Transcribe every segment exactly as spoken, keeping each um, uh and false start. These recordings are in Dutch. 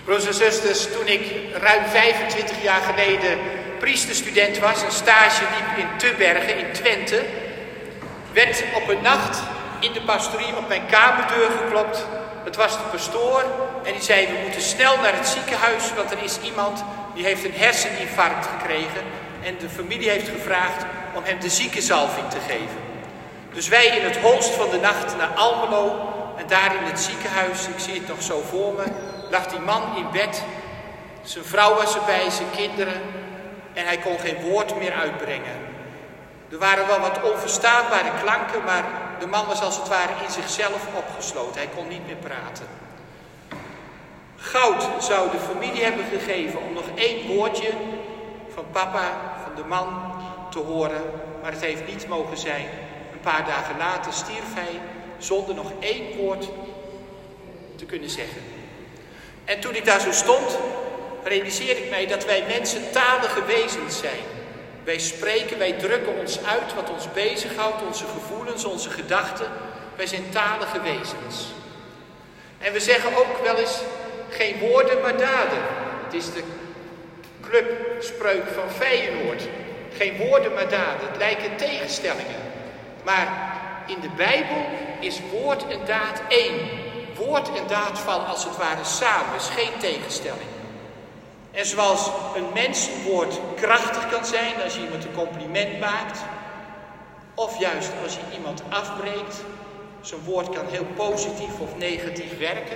Broers en zusters, toen ik ruim vijfentwintig jaar geleden priesterstudent was, een stage liep in Tubbergen in Twente, werd op een nacht in de pastorie op mijn kamerdeur geklopt. Het was de pastoor en die zei: we moeten snel naar het ziekenhuis, want er is iemand die heeft een herseninfarct gekregen en de familie heeft gevraagd om hem de ziekenzalving te geven. Dus wij in het holst van de nacht naar Almelo en daar in het ziekenhuis, ik zie het nog zo voor me, lag die man in bed. Zijn vrouw was erbij, zijn kinderen, en hij kon geen woord meer uitbrengen. Er waren wel wat onverstaanbare klanken, maar de man was als het ware in zichzelf opgesloten. Hij kon niet meer praten. Goud zou de familie hebben gegeven om nog één woordje van papa, van de man, te horen. Maar het heeft niet mogen zijn. Een paar dagen later stierf hij zonder nog één woord te kunnen zeggen. En toen ik daar zo stond, realiseerde ik mij dat wij mensen talige wezens zijn. Wij spreken, wij drukken ons uit wat ons bezighoudt, onze gevoelens, onze gedachten. Wij zijn talige wezens. En we zeggen ook wel eens, geen woorden maar daden. Het is de clubspreuk van Feyenoord. Geen woorden maar daden. Het lijken tegenstellingen. Maar in de Bijbel is woord en daad één. Woord en daad vallen als het ware samen, is geen tegenstelling. En zoals een mensenwoord krachtig kan zijn als je iemand een compliment maakt, of juist als je iemand afbreekt, zo'n woord kan heel positief of negatief werken.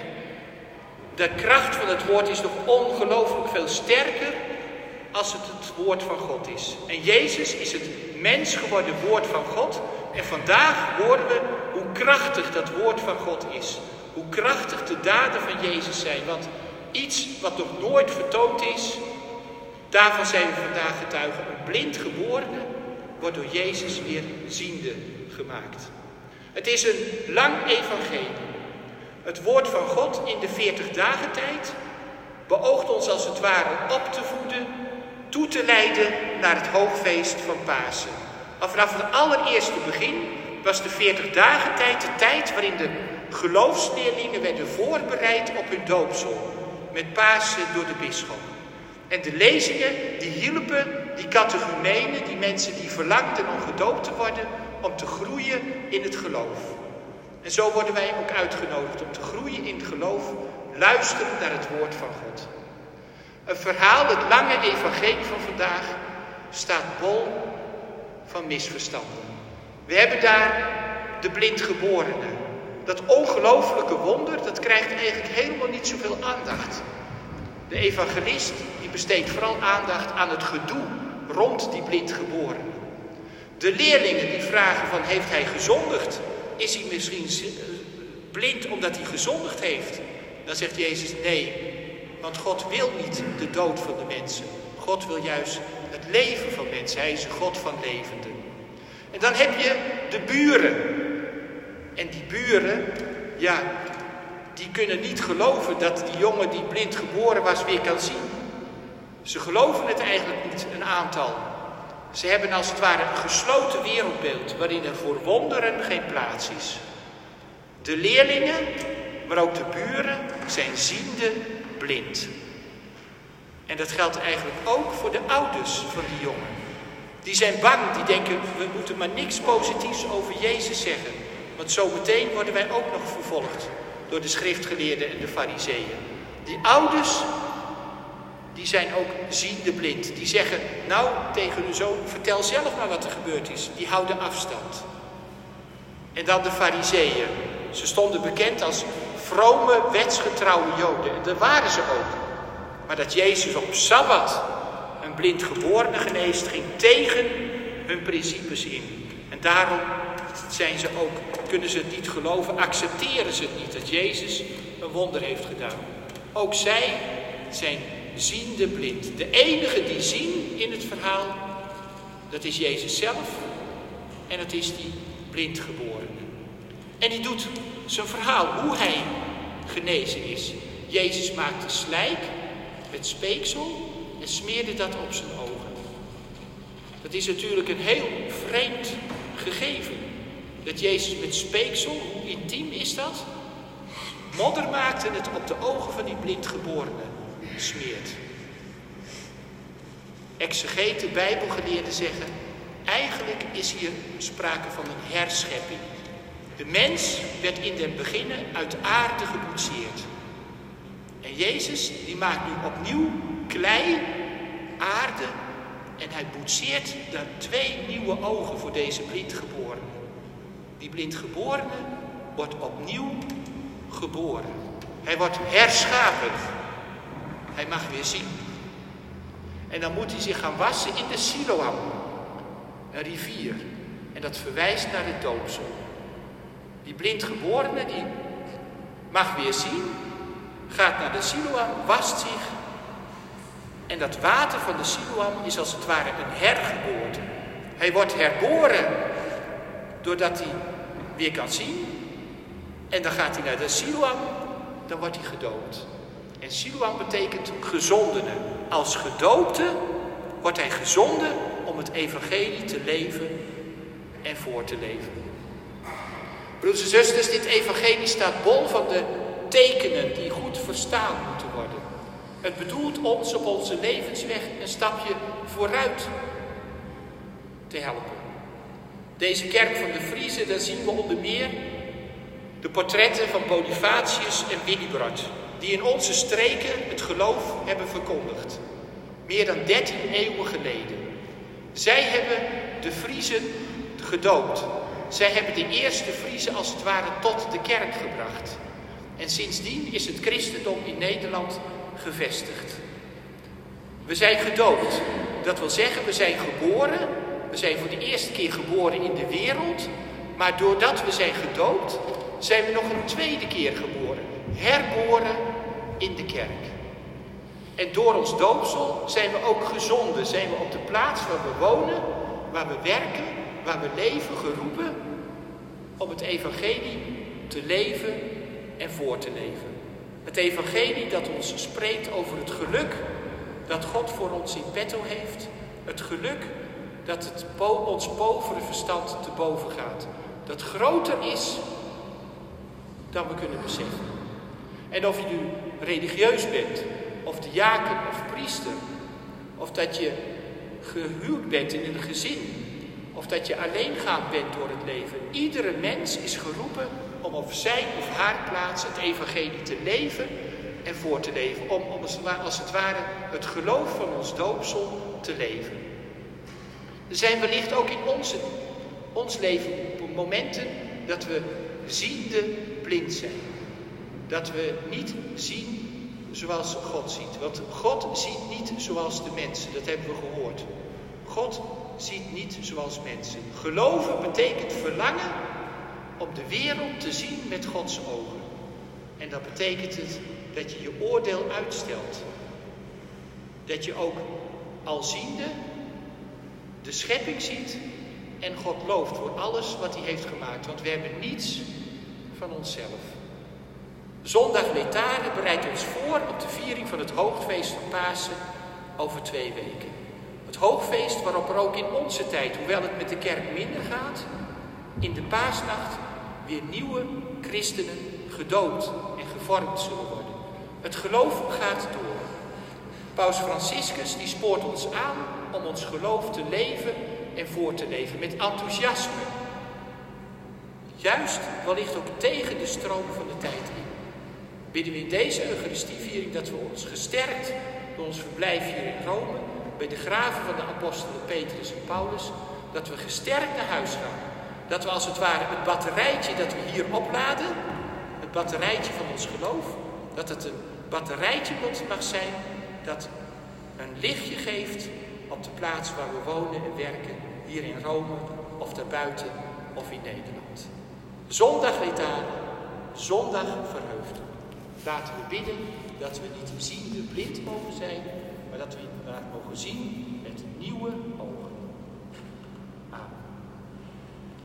De kracht van het woord is nog ongelooflijk veel sterker als het het woord van God is. En Jezus is het mens geworden woord van God. En vandaag horen we hoe krachtig dat woord van God is. Hoe krachtig de daden van Jezus zijn. Want iets wat nog nooit vertoond is, daarvan zijn we vandaag getuigen. Een blind geborene wordt door Jezus weer ziende gemaakt. Het is een lang evangelie. Het woord van God in de veertig dagen tijd beoogt ons als het ware op te voeden, toe te leiden naar het hoogfeest van Pasen. Al vanaf het allereerste begin was de veertig dagen tijd de tijd waarin de geloofsleerlingen werden voorbereid op hun doopsel. Met Pasen door de bisschop. En de lezingen die hielpen die catechumenen, die mensen die verlangden om gedoopt te worden, om te groeien in het geloof. En zo worden wij ook uitgenodigd om te groeien in het geloof, luisteren naar het woord van God. Een verhaal, het lange evangelie van vandaag, staat bol van misverstanden. We hebben daar de blindgeborene. Dat ongelooflijke wonder, dat krijgt eigenlijk helemaal niet zoveel aandacht. De evangelist die besteedt vooral aandacht aan het gedoe rond die blindgeborene. De leerlingen die vragen van, heeft hij gezondigd? Is hij misschien blind omdat hij gezondigd heeft? Dan zegt Jezus, nee, want God wil niet de dood van de mensen. God wil juist het leven van mensen. Hij is een God van levenden. En dan heb je de buren. En die buren, ja, die kunnen niet geloven dat die jongen die blind geboren was weer kan zien. Ze geloven het eigenlijk niet, een aantal. Ze hebben als het ware een gesloten wereldbeeld waarin er voor wonderen geen plaats is. De leerlingen, maar ook de buren zijn ziende blind. En dat geldt eigenlijk ook voor de ouders van die jongen. Die zijn bang, die denken, we moeten maar niks positiefs over Jezus zeggen. Want zometeen worden wij ook nog vervolgd door de schriftgeleerden en de fariseeën. Die ouders, die zijn ook ziende blind. Die zeggen, nou tegen hun zoon, vertel zelf maar wat er gebeurd is. Die houden afstand. En dan de fariseeën. Ze stonden bekend als vrome, wetsgetrouwe Joden. En dat waren ze ook. Maar dat Jezus op Sabbat een blindgeborene geneest, ging tegen hun principes in. En daarom zijn ze ook, kunnen ze het niet geloven, accepteren ze het niet dat Jezus een wonder heeft gedaan. Ook zij zijn ziende blind. De enige die zien in het verhaal, dat is Jezus zelf en het is die blindgeborene. En die doet zijn verhaal, hoe hij genezen is. Jezus maakte slijk met speeksel en smeerde dat op zijn ogen. Dat is natuurlijk een heel vreemd gegeven. Dat Jezus met speeksel, hoe intiem is dat? modder maakt en het op de ogen van die blindgeborene smeert. Exegeten, bijbelgeleerden zeggen, eigenlijk is hier sprake van een herschepping. De mens werd in den beginne uit aarde geboetseerd. En Jezus die maakt nu opnieuw klei, aarde, en hij boetseert dan twee nieuwe ogen voor deze blindgeborene. Die blindgeborene wordt opnieuw geboren. Hij wordt herschapen. Hij mag weer zien. En dan moet hij zich gaan wassen in de Siloam, een rivier. En dat verwijst naar het doopsel. Die blindgeborene die mag weer zien, gaat naar de Siloam, wast zich. En dat water van de Siloam is als het ware een hergeboorte. Hij wordt herboren doordat hij weer kan zien. En dan gaat hij naar de Siloam, dan wordt hij gedoopt. En Siloam betekent gezondene. Als gedoopte wordt hij gezonden om het evangelie te leven en voor te leven. Broeders en zusters, dit evangelie staat bol van de tekenen die goed verstaan moeten worden. Het bedoelt ons op onze levensweg een stapje vooruit te helpen. Deze kerk van de Friezen, daar zien we onder meer de portretten van Bonifatius en Willibrord, die in onze streken het geloof hebben verkondigd. Meer dan dertien eeuwen geleden. Zij hebben de Friezen gedoopt. Zij hebben de eerste Friezen als het ware tot de kerk gebracht. En sindsdien is het christendom in Nederland gevestigd. We zijn gedoopt. Dat wil zeggen, we zijn geboren. We zijn voor de eerste keer geboren in de wereld. Maar doordat we zijn gedoopt, zijn we nog een tweede keer geboren. Herboren in de kerk. En door ons doopsel zijn we ook gezonden. Zijn we op de plaats waar we wonen, waar we werken, waar we leven, geroepen om het evangelie te leven en voor te leven. Het evangelie dat ons spreekt over het geluk dat God voor ons in petto heeft. Het geluk dat het po- ons povere verstand te boven gaat. Dat groter is dan we kunnen beseffen. En of je nu religieus bent, of diaken of priester, of dat je gehuwd bent in een gezin, of dat je alleengaand bent door het leven. Iedere mens is geroepen om op zijn of haar plaats het evangelie te leven en voor te leven. Om, om als het ware het geloof van ons doopsel te leven. Er zijn wellicht ook in onze, ons leven momenten dat we ziende blind zijn. Dat we niet zien zoals God ziet. Want God ziet niet zoals de mensen. Dat hebben we gehoord. God ziet niet zoals mensen. Geloven betekent verlangen om de wereld te zien met Gods ogen. En dat betekent het dat je je oordeel uitstelt. Dat je ook alziende de schepping ziet en God looft voor alles wat hij heeft gemaakt. Want we hebben niets van onszelf. Zondag Letare bereidt ons voor op de viering van het hoogfeest van Pasen over twee weken. Het hoogfeest waarop er ook in onze tijd, hoewel het met de kerk minder gaat, in de paasnacht weer nieuwe christenen gedoopt en gevormd zullen worden. Het geloof gaat door. Paus Franciscus die spoort ons aan om ons geloof te leven en voor te leven met enthousiasme. Juist wellicht ook tegen de stroom van de tijd in. Bidden we in deze Eucharistieviering dat we ons gesterkt door ons verblijf hier in Rome, bij de graven van de apostelen Petrus en Paulus, dat we gesterkt naar huis gaan. Dat we als het ware het batterijtje dat we hier opladen, het batterijtje van ons geloof, dat het een batterijtje mag zijn dat een lichtje geeft op de plaats waar we wonen en werken, hier in Rome of daarbuiten of in Nederland. Zondag Letare, zondag verheugd. Laten we bidden dat we niet ziende blind mogen zijn, maar dat we inderdaad mogen zien met nieuwe ogen.